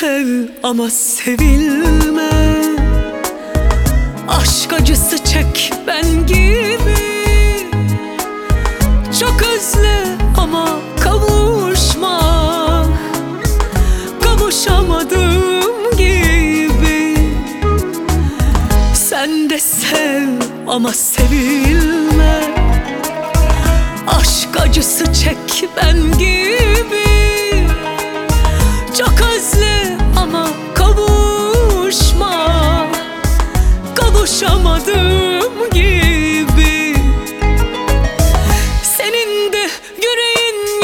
sev ama sevilme. Aşk acısı çek ben gibi. Çok özle ama kavuşma. Kavuşamadığım gibi. Sen de sev ama sevilme. Aşk acısı çek ben gibi. Çok özle ama kavuşma. Kavuşamadığım gibi. Senin de yüreğin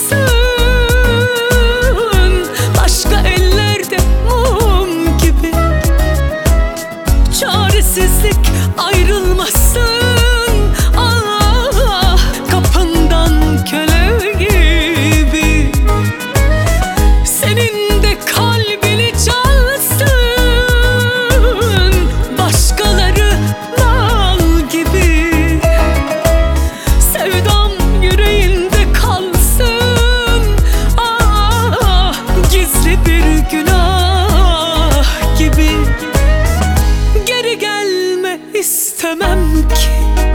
yansın, başka ellerde mum gibi. Çaresizlik ayrılmasın. Ah, kapından köle gibi. Senin de kalbini çalsın, başkaları mal gibi. Sevdam yüreğinde kalsın. Ah, gizli bir günah gibi. Geri gelme istemem ki.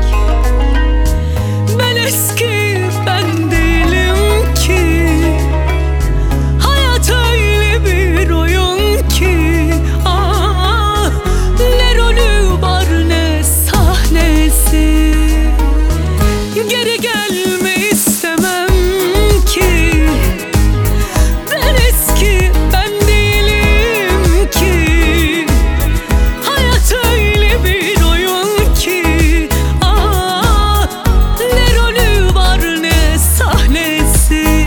Ben eski ben değilim ki. Hayat öyle bir oyun ki. Ah, ne rolü var ne sahnesi. Geri gelme istemem ki. Ben eski ben değilim ki. Hayat öyle bir oyun ki. Ah, ne rolü var ne sahnesi.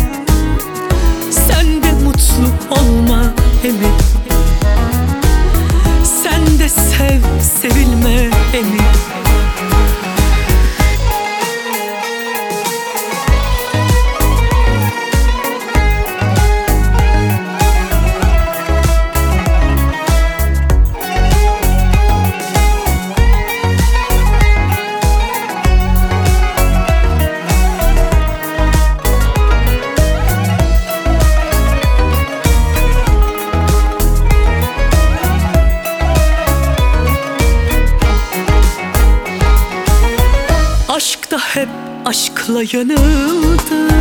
Sen de mutlu olma emin. Sen de sev sevilme emin. Aşk da hep aşkla yanıldı.